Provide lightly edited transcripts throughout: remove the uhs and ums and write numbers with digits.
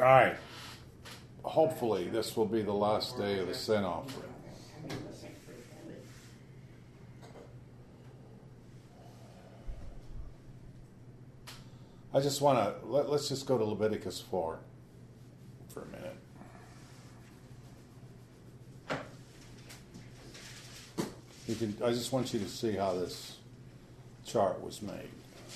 right. Hopefully this will be the last day of the sin offering. I just want to, let's just go to Leviticus 4 for a minute. I just want you to see how this chart was made.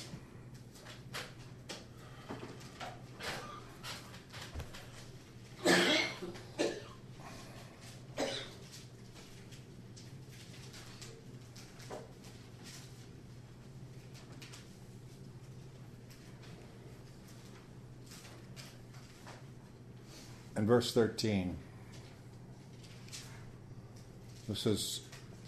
In verse 13, this is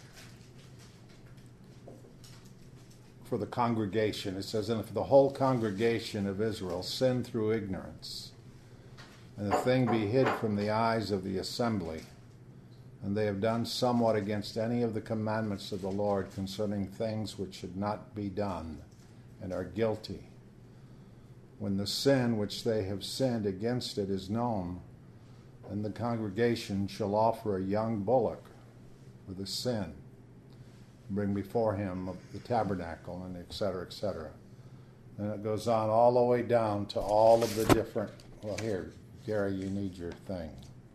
for the congregation. It says, "And if the whole congregation of Israel sin through ignorance, and the thing be hid from the eyes of the assembly, and they have done somewhat against any of the commandments of the Lord concerning things which should not be done, and are guilty, when the sin which they have sinned against it is known, and the congregation shall offer a young bullock for the sin, bring before him the tabernacle," and et cetera, et cetera. And it goes on all the way down to all of the different, well, here, Gary, you need your thing.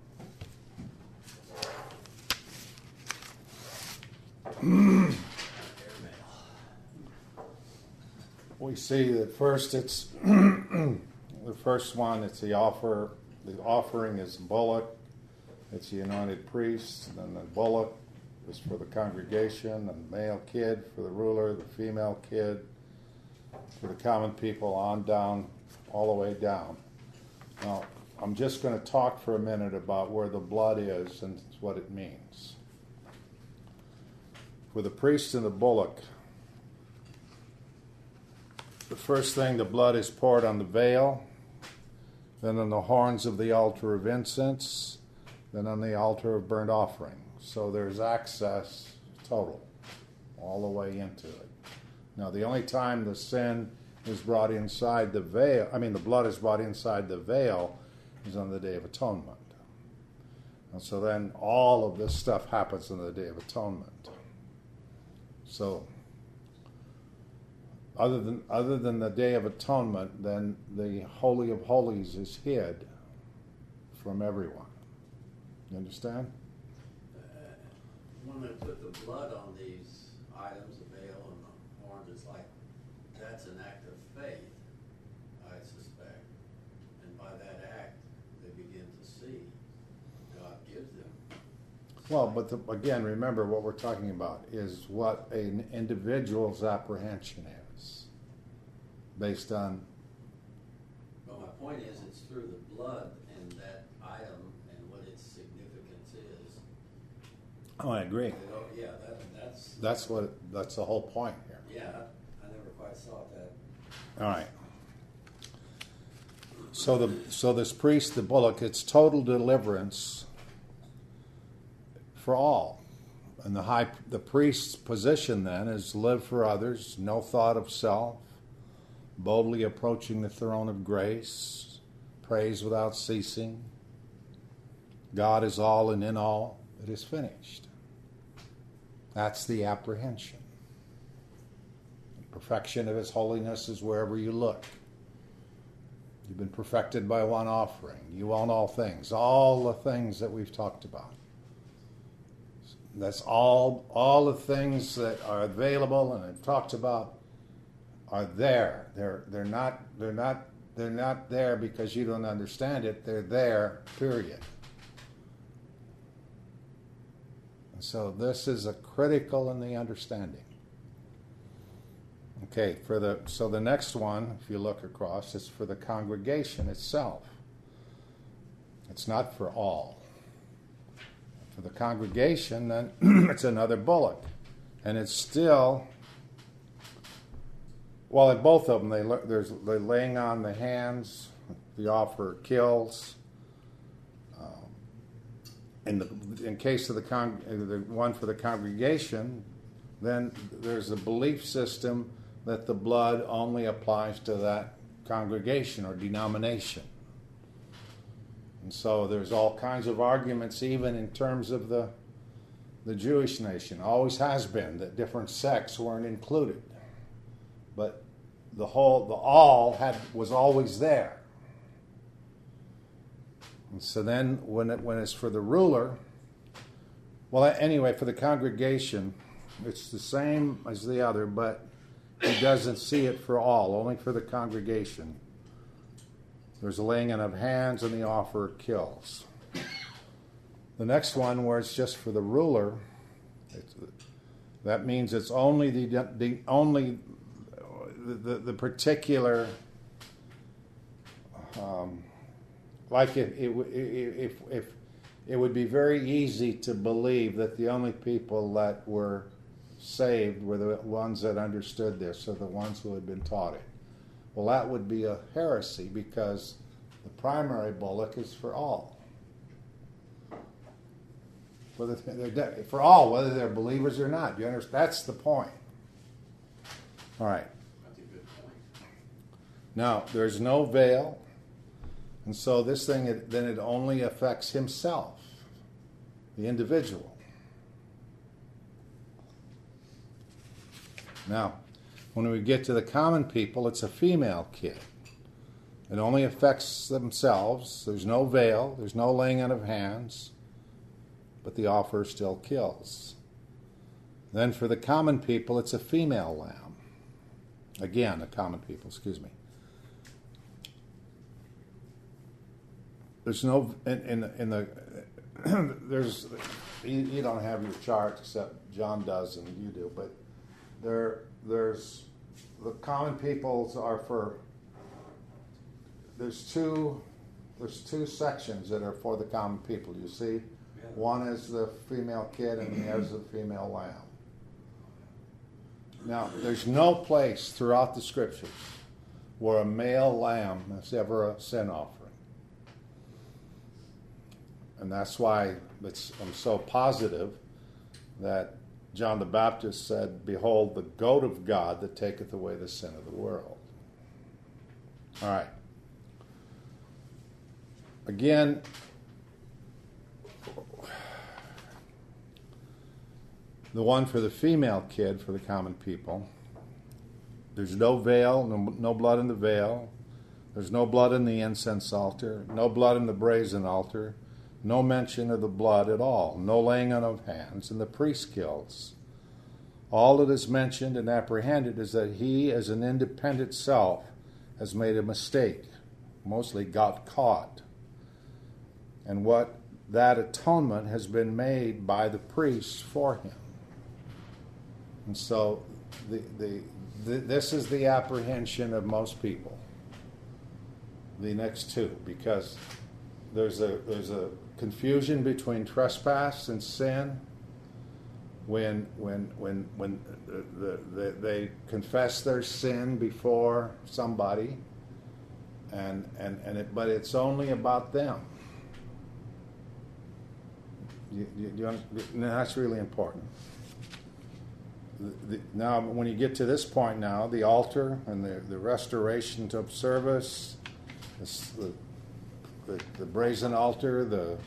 We see that first it's the first one, it's the offer. The offering is bullock. It's the anointed priest. And then the bullock is for the congregation, and the male kid for the ruler, the female kid for the common people, on down, all the way down. Now, I'm just going to talk for a minute about where the blood is and what it means. For the priest and the bullock, the first thing, the blood is poured on the veil, then on the horns of the altar of incense, then on the altar of burnt offering. So there's access total all the way into it. Now, the only time the sin is brought inside the veil, the blood is brought inside the veil, is on the Day of Atonement. And so then all of this stuff happens on the Day of Atonement. So other than the Day of Atonement, then the Holy of Holies is hid from everyone. You understand? When they put the blood on these items, the veil and the horns, it's like that's an act of faith, I suspect. And by that act, they begin to see God gives them. Well, but again, remember what we're talking about is what an individual's apprehension is, based on. But my point is, it's through the blood and that item and what its significance is. Oh, I agree. Yeah, that's the whole point here. Yeah, I never quite saw that. All right. So this priest, the bullock, it's total deliverance for all. And the priest's position then is live for others, no thought of self, boldly approaching the throne of grace, praise without ceasing. God is all and in all. It is finished. That's the apprehension. The perfection of His holiness is wherever you look. You've been perfected by one offering. You own all things. All the things that we've talked about. That's all the things that are available and I've talked about are there. They're not there because you don't understand it. They're there, period. And so this is a critical in the understanding. Okay, so the next one, if you look across, is for the congregation itself. It's not for all. For the congregation, then it's another bullock. And it's still, well, at both of them, they're laying on the hands, the offer kills. In case of the one for the congregation, then there's a belief system that the blood only applies to that congregation or denomination. And so there's all kinds of arguments, even in terms of the Jewish nation. Always has been that different sects weren't included, but the all was always there. And so then, when it's for the ruler, well, anyway, for the congregation, it's the same as the other, but he doesn't see it for all, only for the congregation. There's a laying on of hands, and the offerer kills. The next one, where it's just for the ruler, that means it's only the particular, like if it would be very easy to believe that the only people that were saved were the ones that understood this, or the ones who had been taught it. Well, that would be a heresy, because the primary bullock is for all. Whether they're believers or not. You understand? That's the point. All right. That's a good point. Now, there's no veil, and so this thing, then it only affects himself, the individual. Now, when we get to the common people, it's a female kid. It only affects themselves. There's no veil. There's no laying on of hands. But the offerer still kills. Then for the common people, it's a female lamb. Again, the common people, excuse me. There's no, in the there's, you don't have your chart, except John does and you do, but there's the common peoples are for, there's two sections that are for the common people. You see, one is the female kid and the other is the female lamb. Now, there's no place throughout the scriptures where a male lamb is ever a sin offering. And that's why I'm so positive that John the Baptist said, "Behold, the goat of God that taketh away the sin of the world." All right. Again, the one for the female kid, for the common people, there's no veil, no blood in the veil. There's no blood in the incense altar, no blood in the brazen altar, no mention of the blood at all, no laying on of hands, and the priest kills. All that is mentioned and apprehended is that he, as an independent self, has made a mistake, mostly got caught. And what that atonement has been made by the priests for him. And so this is the apprehension of most people. The next two, because there's a confusion between trespass and sin. When they confess their sin before somebody, but it's only about them. That's really important. Now, when you get to this point now, the altar and the restoration of service, the brazen altar, the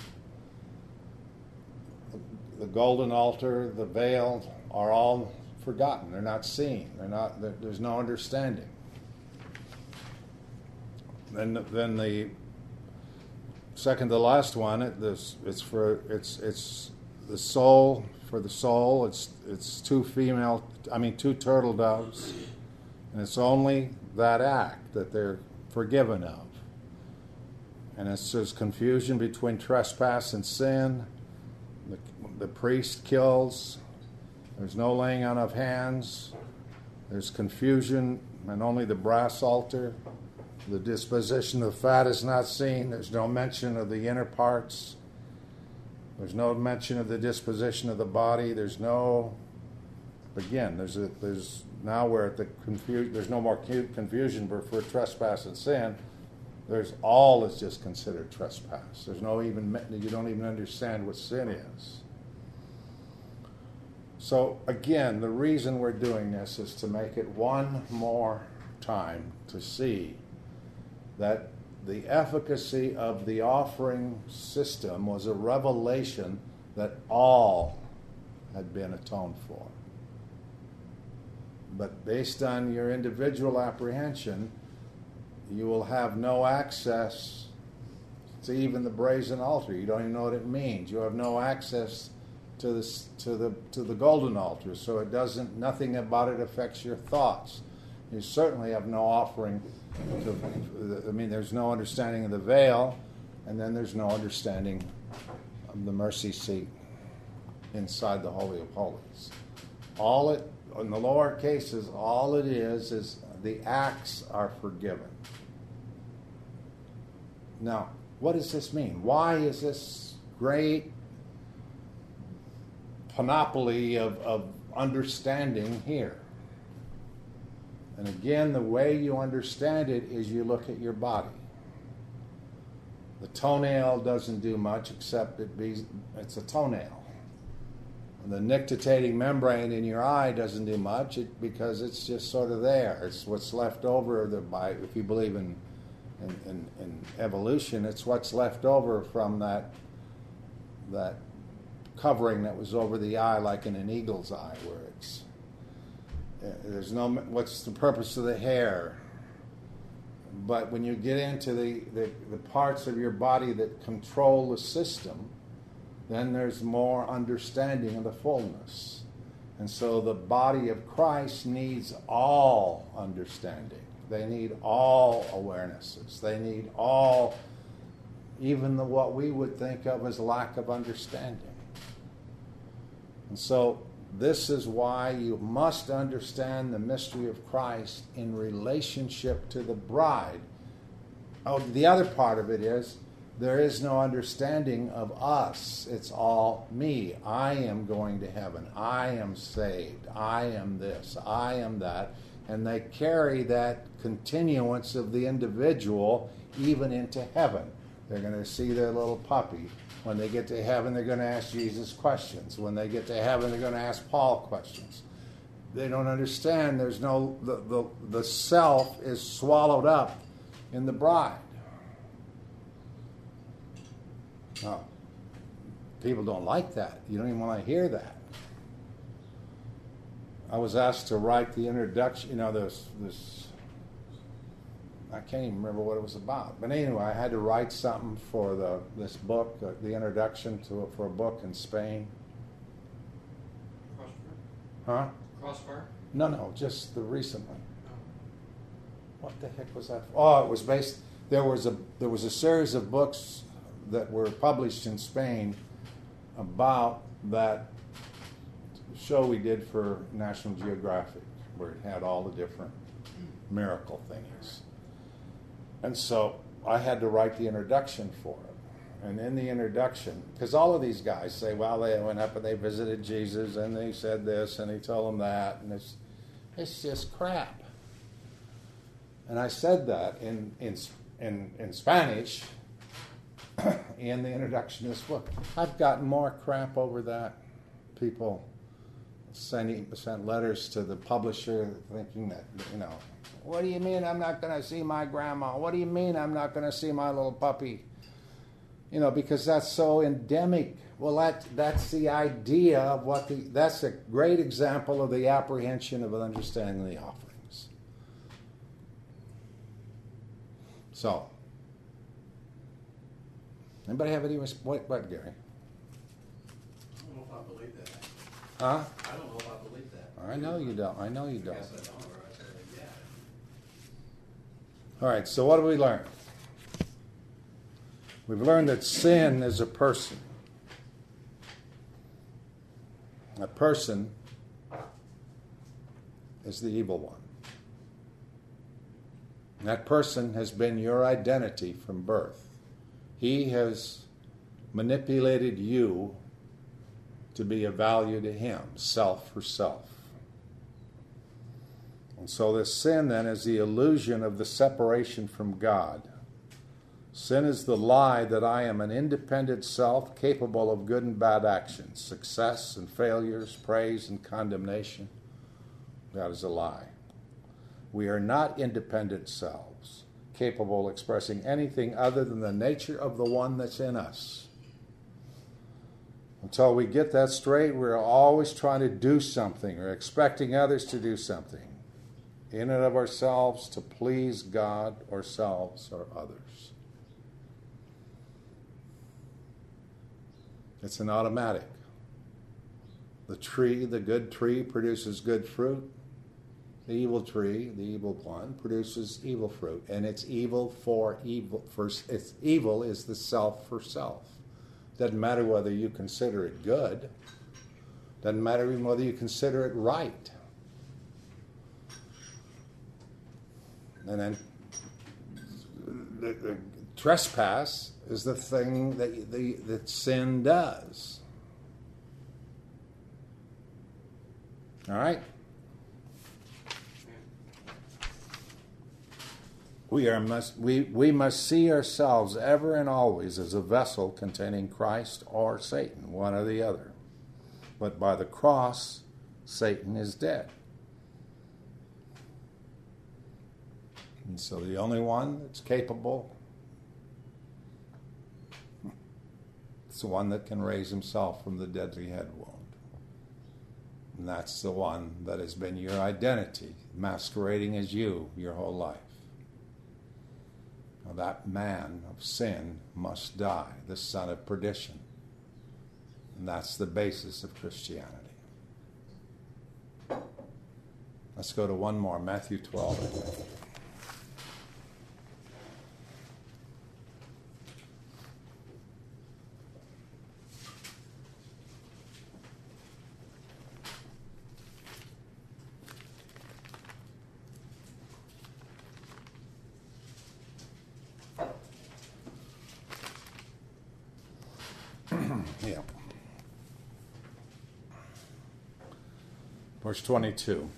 golden altar, the veil are all forgotten. They're not seen. There's no understanding. Then the second to last one, it's the soul. For the soul, it's two turtle doves, and it's only that act that they're forgiven of. And there's confusion between trespass and sin. The priest kills. There's no laying on of hands. There's confusion, and only the brass altar. The disposition of fat is not seen. There's no mention of the inner parts. There's no mention of the disposition of the body. There's no. Again, there's now we're at the confusion. There's no more confusion for trespass and sin. There's all is just considered trespass. There's no even, you don't even understand what sin is. So again, the reason we're doing this is to make it one more time to see that the efficacy of the offering system was a revelation that all had been atoned for. But based on your individual apprehension, you will have no access to even the brazen altar. You don't even know what it means. You have no access to the golden altar, so nothing about it affects your thoughts. You certainly have no offering. There's no understanding of the veil, and then there's no understanding of the mercy seat inside the Holy of Holies. In the lower cases, all it is the acts are forgiven. Now, what does this mean? Why is this great panoply of understanding here? And again, the way you understand it is you look at your body. The toenail doesn't do much except it's a toenail. And the nictitating membrane in your eye doesn't do much because it's just sort of there. It's what's left over if you believe in evolution, it's what's left over from that covering that was over the eye, like in an eagle's eye, where what's the purpose of the hair? But when you get into the parts of your body that control the system, then there's more understanding of the fullness. And so the body of Christ needs all understanding. They need all awarenesses. They need all, even what we would think of as lack of understanding. And so this is why you must understand the mystery of Christ in relationship to the bride. Oh, the other part of it is there is no understanding of us. It's all me. I am going to heaven. I am saved. I am this. I am that. And they carry that continuance of the individual even into heaven. They're going to see their little puppy. When they get to heaven, they're going to ask Jesus questions. When they get to heaven, they're going to ask Paul questions. They don't understand the self is swallowed up in the bride. Now, people don't like that. You don't even want to hear that. I was asked to write the introduction. This I can't even remember what it was about. But anyway, I had to write something for this book, the introduction for a book in Spain. Crossfire? Huh? Crossfire? No, just the recent one. What the heck was that? Oh, it was based. There was a series of books that were published in Spain about that show we did for National Geographic, where it had all the different miracle things. And so I had to write the introduction for it. And in the introduction, because all of these guys say, well, they went up and they visited Jesus and they said this and he told them that, and it's just crap. And I said that in Spanish in the introduction to this book. I've gotten more crap over that. People sent letters to the publisher thinking that, what do you mean I'm not going to see my grandma? What do you mean I'm not going to see my little puppy? Because that's so endemic. Well, that's the idea of that's a great example of the apprehension of an understanding of the offerings. So, anybody have any, what, Gary? I don't know if I believe that. Huh? I don't know if I believe that. I know you don't. I know you I don't. guess I don't, or I said, yeah. All right, so what have we learned? We've learned that sin is a person. A person is the evil one. And that person has been your identity from birth. He has manipulated you to be of value to him, self for self. And so this sin then is the illusion of the separation from God. Sin is the lie that I am an independent self capable of good and bad actions, success and failures, praise and condemnation. That is a lie. We are not independent selves, capable of expressing anything other than the nature of the one that's in us. Until we get that straight, we're always trying to do something or expecting others to do something in and of ourselves to please God, ourselves, or others. It's an automatic. The tree, the good tree, produces good fruit. The evil tree, the evil one, produces evil fruit. And it's evil for evil. It's evil is the self for self. Doesn't matter whether you consider it good. Doesn't matter even whether you consider it right. And then the trespass is the thing that sin does. All right? We must see ourselves ever and always as a vessel containing Christ or Satan, one or the other. But by the cross, Satan is dead. And so the only one that's capable is the one that can raise himself from the deadly head wound. And that's the one that has been your identity, masquerading as you your whole life. Now that man of sin must die, the son of perdition. And that's the basis of Christianity. Let's go to one more, Matthew 12, I think. Yeah. Verse 22.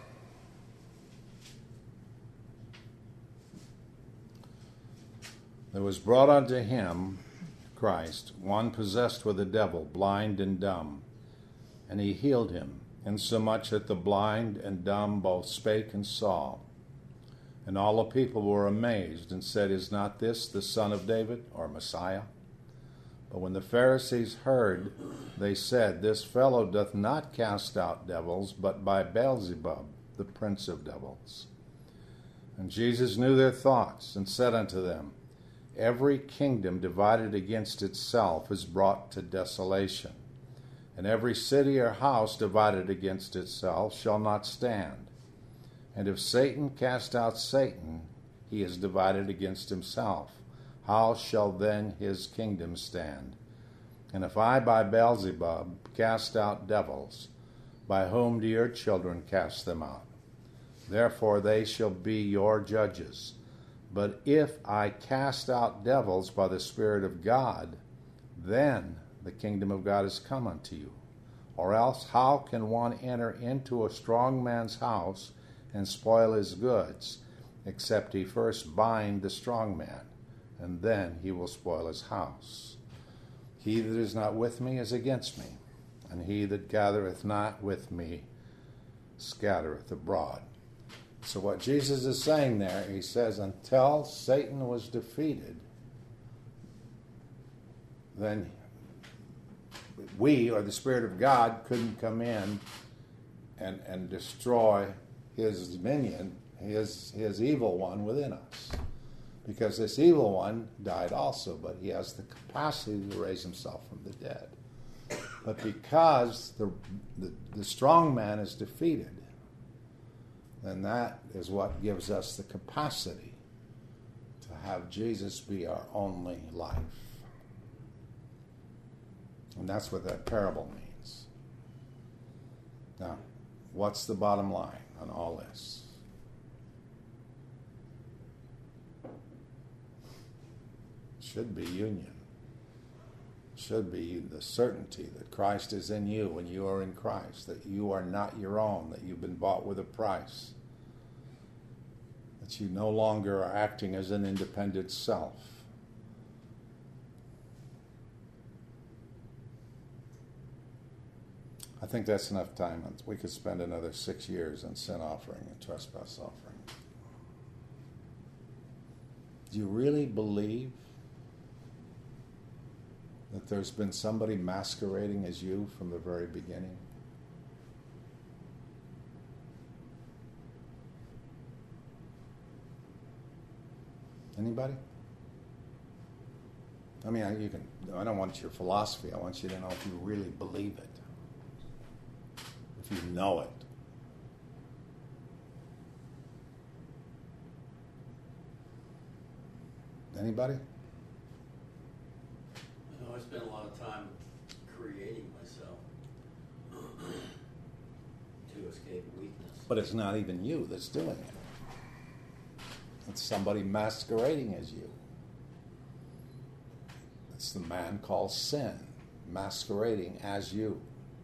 There was brought unto him, Christ, one possessed with a devil, blind and dumb, and he healed him, insomuch that the blind and dumb both spake and saw. And all the people were amazed, and said, Is not this the Son of David, or Messiah? But when the Pharisees heard, they said, This fellow doth not cast out devils, but by Beelzebub, the prince of devils. And Jesus knew their thoughts, and said unto them, Every kingdom divided against itself is brought to desolation, and every city or house divided against itself shall not stand. And if Satan cast out Satan, he is divided against himself. How shall then his kingdom stand? And if I by Beelzebub cast out devils, by whom do your children cast them out? Therefore they shall be your judges. But if I cast out devils by the Spirit of God, then the kingdom of God is come unto you. Or else how can one enter into a strong man's house and spoil his goods, except he first bind the strong man? And then he will spoil his house. He that is not with me is against me, and he that gathereth not with me scattereth abroad. So what Jesus is saying there, he says, until Satan was defeated, then we, or the Spirit of God, couldn't come in and destroy his minion, his evil one within us. Because this evil one died also, but he has the capacity to raise himself from the dead. But because the strong man is defeated, then that is what gives us the capacity to have Jesus be our only life. And that's what that parable means. Now, what's the bottom line on all this? Should be union. Should be the certainty that Christ is in you and you are in Christ, that you are not your own, that you've been bought with a price, that you no longer are acting as an independent self. I think that's enough time. We could spend another 6 years on sin offering and trespass offering. Do you really believe that there's been somebody masquerading as you from the very beginning? Anybody? I mean, I don't want your philosophy. I want you to know if you really believe it. If you know it. Anybody? I spent a lot of time creating myself to escape weakness. But it's not even you that's doing it. It's somebody masquerading as you. It's the man called sin, masquerading as you.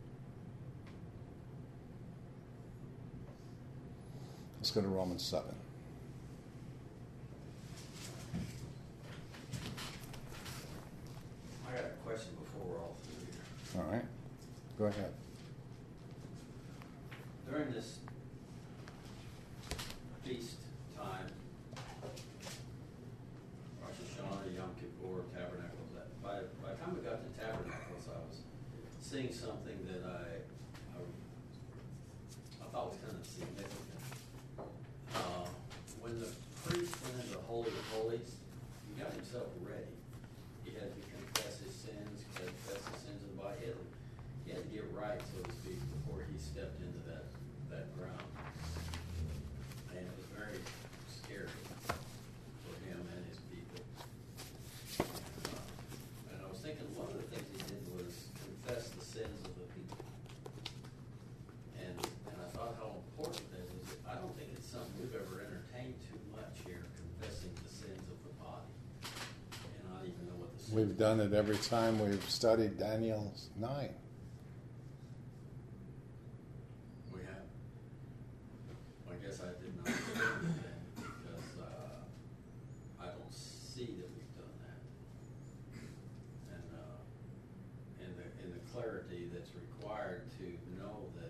Let's go to Romans 7. I got a question before we're all through here. All right. Go ahead. During this feast time, Rosh Hashanah, Yom Kippur, Tabernacles, by the time we got to Tabernacles, I was seeing something that I thought was kind of significant. When the priest went into the Holy of Holies, he got himself ready. He had to confess his sins, confess the sins of the body. He had to get right, so to speak, before he stepped into that ground. And it was very scary for him and his people. And I was thinking one of the things he did was confess the sins of the people. And I thought how important that is. I don't think it's something we've ever entertained too much here, confessing the sins of the body. And I don't even know what the sins We've done it every time we've studied Daniel 9. we have. Well, I guess I didn't understand it then because I don't see that we've done that. And in the clarity that's required to know that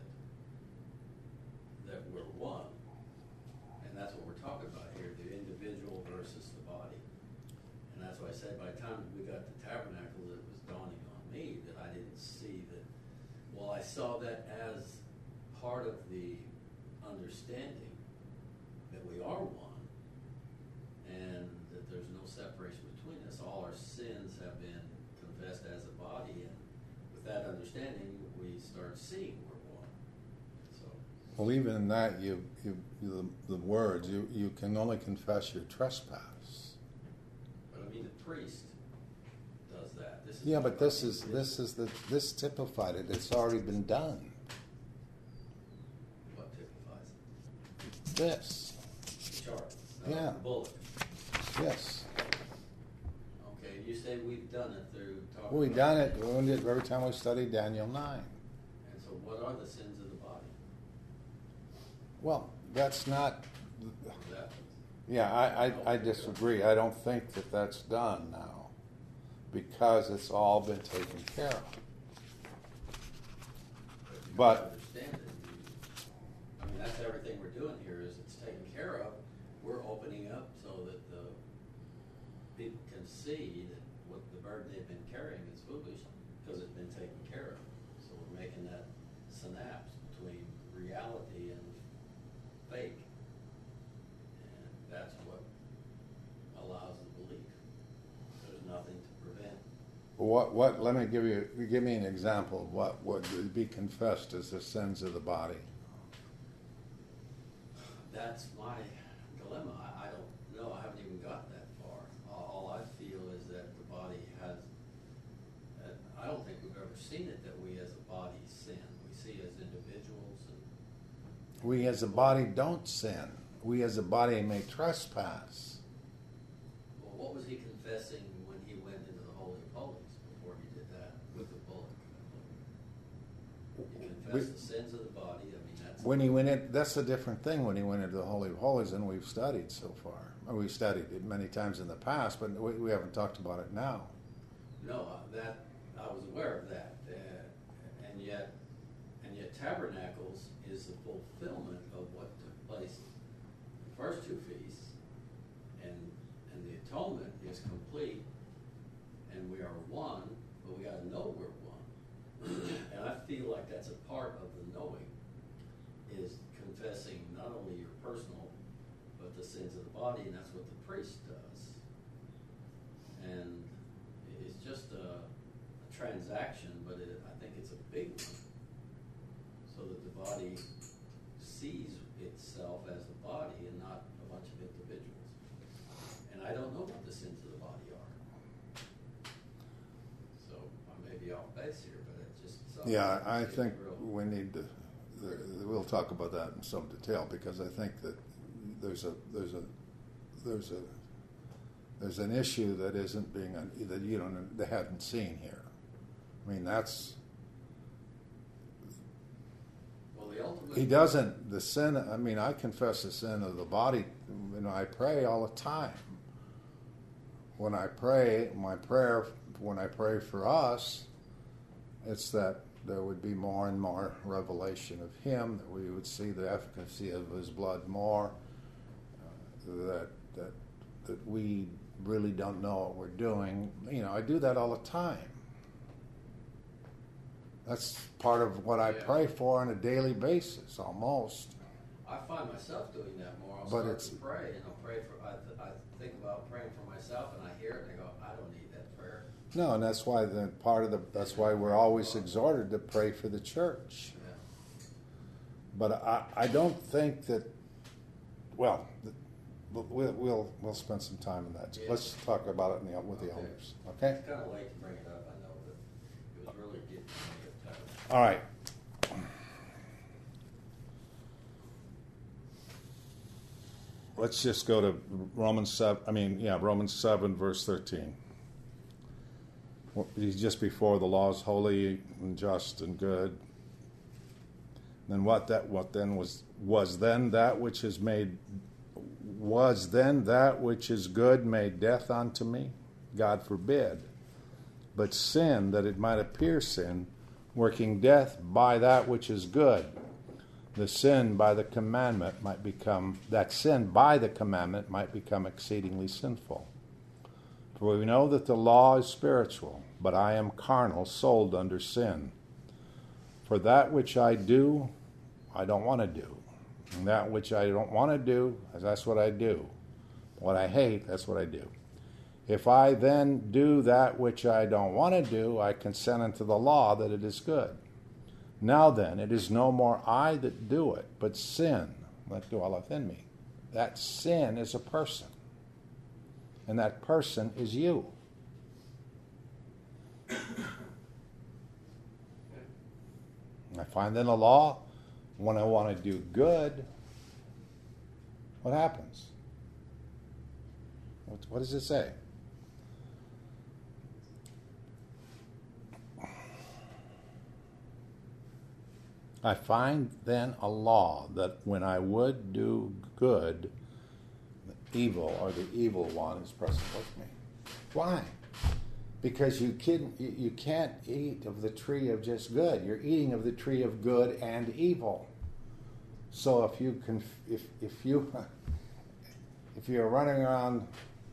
we're one. And that's what we're talking about here, the individual versus the body. And that's why I said by the time we got to Tabernacles, it was dawning on me that I didn't see that. Well, I saw that as part of the understanding that we are one and that there's no separation between us. All our sins have been confessed as a body, and with that understanding, we start seeing we're one. So, Well, even in that, the words, you can only confess your trespass. but I mean, the priest does that. This is Yeah, but this typified it. It's already been done. what typifies it. This. The chart. Yeah. The bullet. Yes. Okay, you say we've done it through talking. We've about done it. We did every time we studied Daniel 9. And so, what are the sins of the body? Well, that's not. That, Yeah, I disagree. I don't think that that's done now because it's all been taken care of. But understand it. I mean, that's everything we're doing here is it's taken care of. We're opening up so that the people can see that what the burden they've been carrying is foolish because it's been taken care of. So we're making that synapse between reality and fake. And that's what allows the belief. There's nothing to prevent. what? Let me give me an example of what would be confessed as the sins of the body. That's my dilemma. I don't know. I haven't even got that far. All I feel is that the body has. I don't think we've ever seen it that we as a body sin. We see as individuals. And We as a body don't sin. We as a body may trespass. well, what was he confessing when he went into the Holy of Holies before he did that with the bullet? He confessed the sins of the body. I mean, that's When he went in, that's a different thing when he went into the Holy of Holies than we've studied so far. We've studied it many times in the past, but we haven't talked about it now. no. That I was aware of that, and yet Tabernacles is the fulfillment of what took place in the first two feasts, and the atonement is complete and we are one, but we got to know we're one. And I feel like that's a part of the knowing, is confessing not only your personal, but the sins of the body, and that's what the priest does. And it's just a transaction, but I think it's a big one, so that the body sees itself as a body and not a bunch of individuals. And I don't know what the sins of the body are. So I may be off base here, but it just... Yeah, I think we need to... We'll talk about that in some detail, because I think that there's an issue that isn't being that you don't they haven't seen here. I mean, that's... Well, the ultimate... He doesn't, the sin, I mean, I confess the sin of the body, I pray all the time. When I pray, when I pray for us, it's that there would be more and more revelation of Him, that we would see the efficacy of His blood more, that we really don't know what we're doing. I do that all the time. That's part of what I pray for on a daily basis, almost. I find myself doing that more. I'll But start to pray, and I'll pray for... I think about praying for myself, and I hear it, and I go, I don't need that prayer. No, and that's why that's why we're always exhorted to pray for the church. Yeah. But I don't think that. Well, we'll spend some time on that. Yeah. Let's talk about it with the elders. Okay. It's kind of late to bring it up, I know, but it was really getting me upset. All right. Let's just go to Romans 7, verse 13. He's just before the law is holy and just and good. Then what then was then that which is good made death unto me? God forbid. But sin, that it might appear sin, working death by that which is good, the sin by the commandment might become exceedingly sinful. For we know that the law is spiritual, but I am carnal, sold under sin. For that which I do, I don't want to do. And that which I don't want to do, that's what I do. What I hate, that's what I do. If I then do that which I don't want to do, I consent unto the law that it is good. Now then, it is no more I that do it, but sin that dwelleth in me. That sin is a person. And that person is you. I find in the law, when I want to do good, what happens? What does it say? I find then a law that when I would do good, the evil or the evil one is present with me. Why? Because you can't eat of the tree of just good. You're eating of the tree of good and evil. So if you're running around,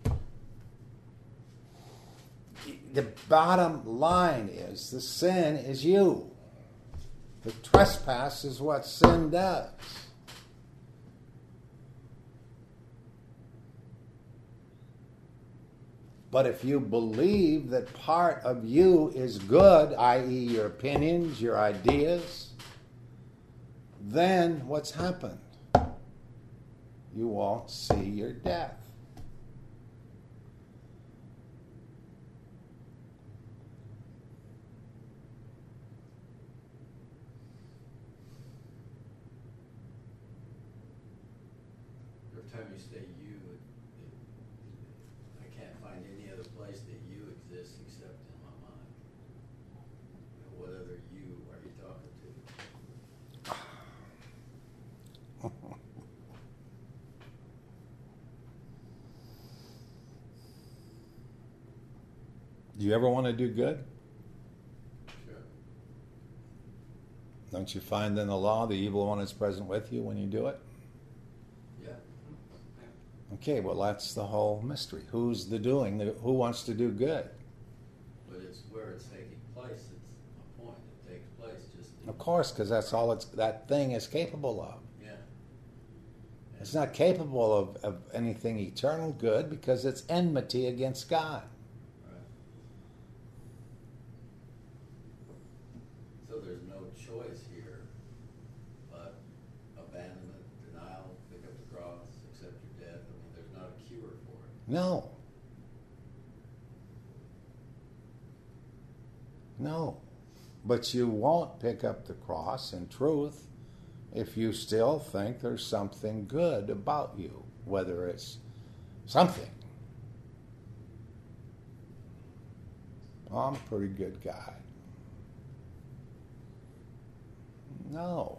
the bottom line is the sin is you. The trespass is what sin does. But if you believe that part of you is good, i.e. your opinions, your ideas, then what's happened? You won't see your death. Every time you say you, I can't find any other place that you exists except in my mind. What other you are you talking to? Do you ever want to do good? Sure. Don't you find in the law the evil one is present with you when you do it? Yeah. Okay, well, that's the whole mystery. Who's the doing? Who wants to do good? But it's where it's taking place. It's a point. It takes place just. Of course, because that's all that thing is capable of. Yeah. It's not capable of anything eternal good because it's enmity against God. Right. So there's no choice here but abandonment, denial, pick up the cross, accept your death. I mean, there's not a cure for it. No. No. But you won't pick up the cross in truth if you still think there's something good about you, whether it's something. Oh, I'm a pretty good guy. No.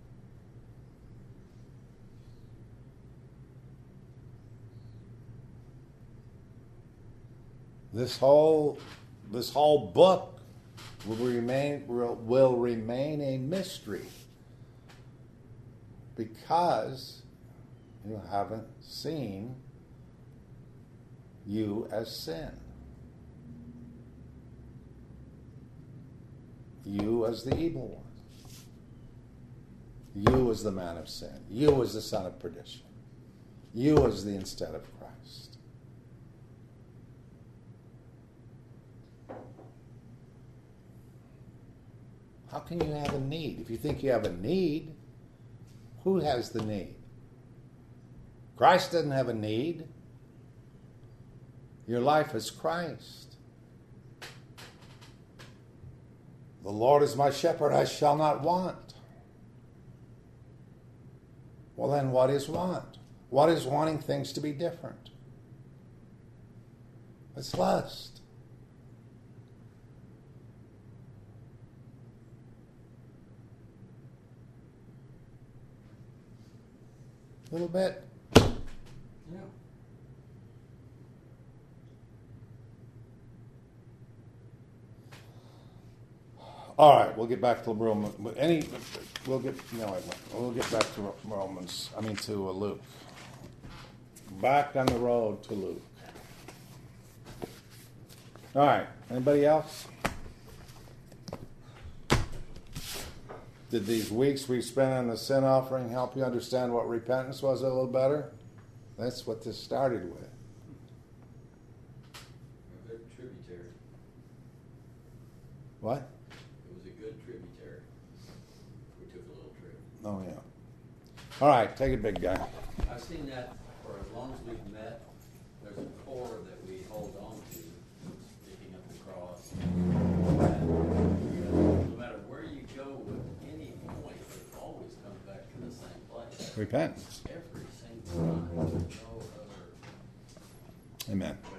This whole book will remain a mystery because you haven't seen you as sin. You as the evil one. You as the man of sin. You as the son of perdition. You as the instead of Christ. How can you have a need? If you think you have a need, who has the need? Christ doesn't have a need. Your life is Christ. The Lord is my shepherd, I shall not want. Well, then what is want? What is wanting things to be different? It's lust. A little bit. Yeah. All right, we'll get back to Romans. We'll get back to Romans. To Luke. Back on the road to Luke. All right. Anybody else? Did these weeks we spent on the sin offering help you understand what repentance was a little better? That's what this started with. A good tributary. What? It was a good tributary. We took a little trip. Oh, yeah. All right, take it, big guy. I've seen that for as long as we've met. There's a core that we hold on to, picking up the cross. And no matter where you go with any point, it always comes back to the same place. Repentance. Every single time. There's no other Amen. way